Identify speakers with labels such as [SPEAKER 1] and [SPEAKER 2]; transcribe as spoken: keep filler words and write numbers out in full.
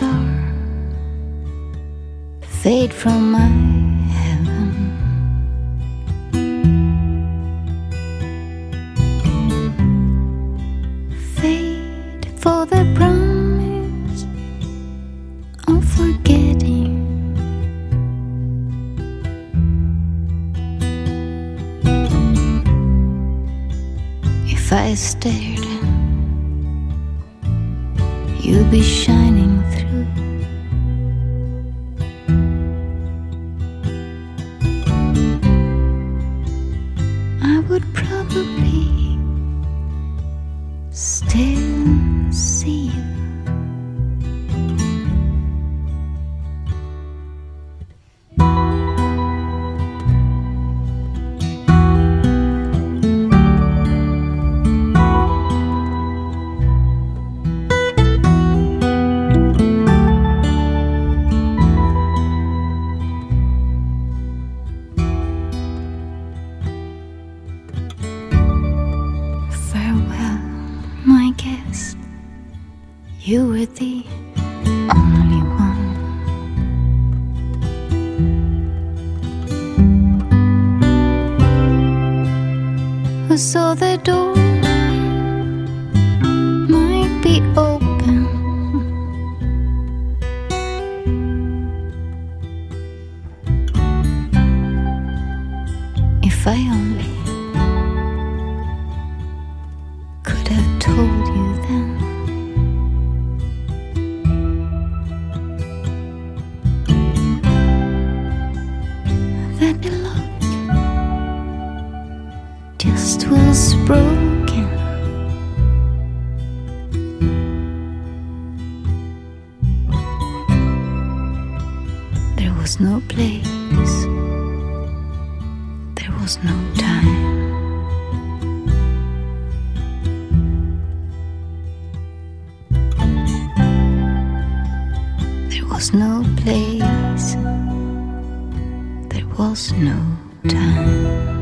[SPEAKER 1] star fade from my heaven. Fade for the promise of forgetting. If I stared, you'd be shining through. I would probably still see you. You were the only one who saw the door might be open. If I only could have told you then. That the lock just was broken. There was no place, there was no time. There was no place, there was no time.